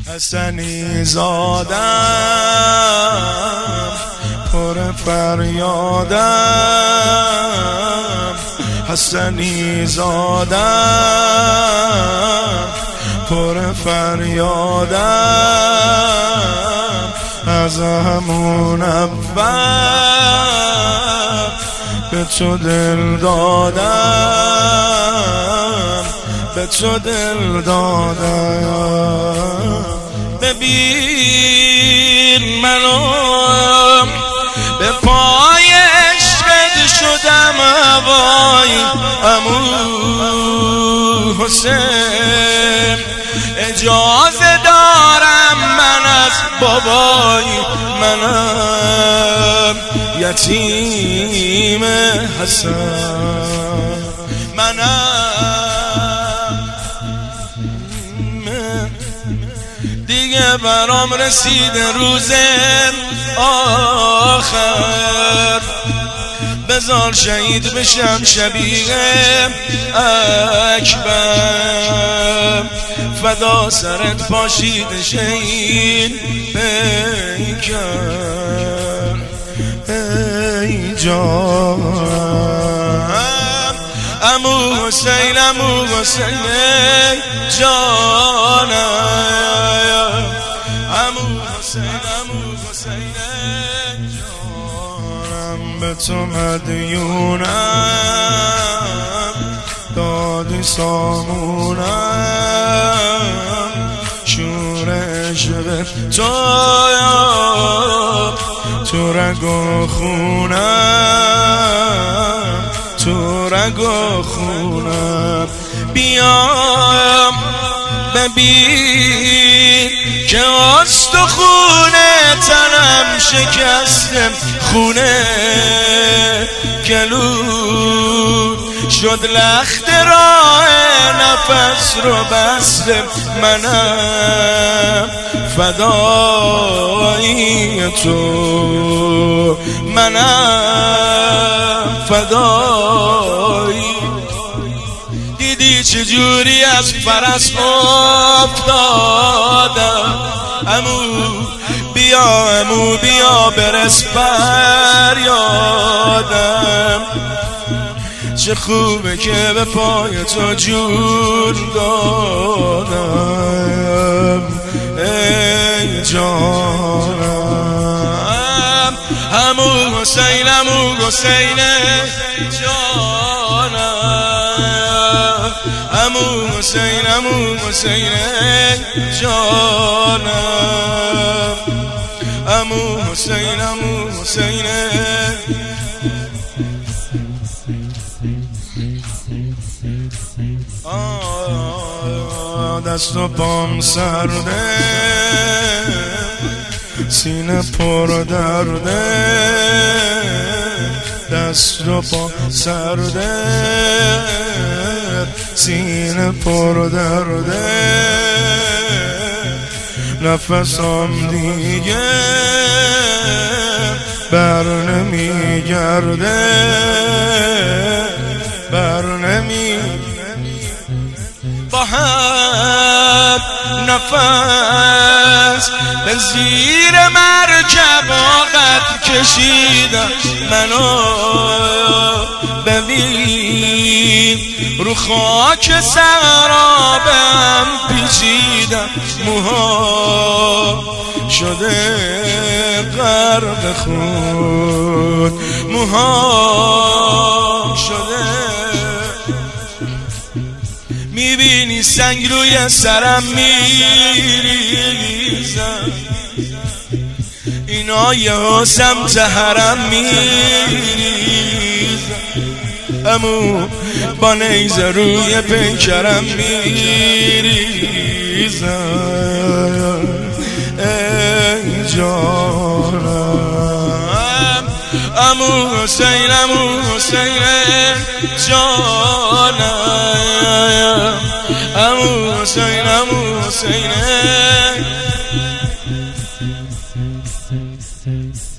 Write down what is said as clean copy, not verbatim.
حسنی زادم پر فریادم، حسنی زادم پر فریادم، از همون اول به تو دل دادم، به تو دل دادم. ببین منو به پای عشقت شدم هوای عمو حسین، اجازه دارم من از بابای منم یتیم حسن، منم دیگه برام رسیده روز آخر، بذار شهید بشم شبیه اکبر، فدا سرت پاشیده شهید پیکر. ای جانم عمو حسین، عمو حسین جانم، عمو حسین، عمو حسین جانم، به تو مدیونم دادی سامونم، شور عشق تو رگ و خونم، تو رگ و خونم. بیام ببین که استخونه تنم شکستم، خونه گلو شد لخت راه نفس رو بستم، منم فدای تو، منم فدای. دیدی چجوری از فرس افتادم، عمو بیا، عمو بیا برس فریادم، چه خوبه که به پای تو جون دادم. ای جانم عمو حسین، عمو حسین جانم، عمو حسین، عمو حسین جانم، عمو حسین، عمو حسین. دست و پام سرده، سینه پر درده، دست و پام سرده، سینه پر درده، نفسم دیگه بر نمیگرده، بر نمیگرده. با هم نفس به زیر مرکب قد کشیدم، منو ببین رو خاک سرابم پیچیدم، موها شده غرق خون، موها شده. میبینی سنگ روی سرم میریزم، اینا یه سمت حرم میریزم، امو با نیزه روی پیکرم میریزم. ای جانم عمو حسین، عمو حسین جانم، عمو حسین، عمو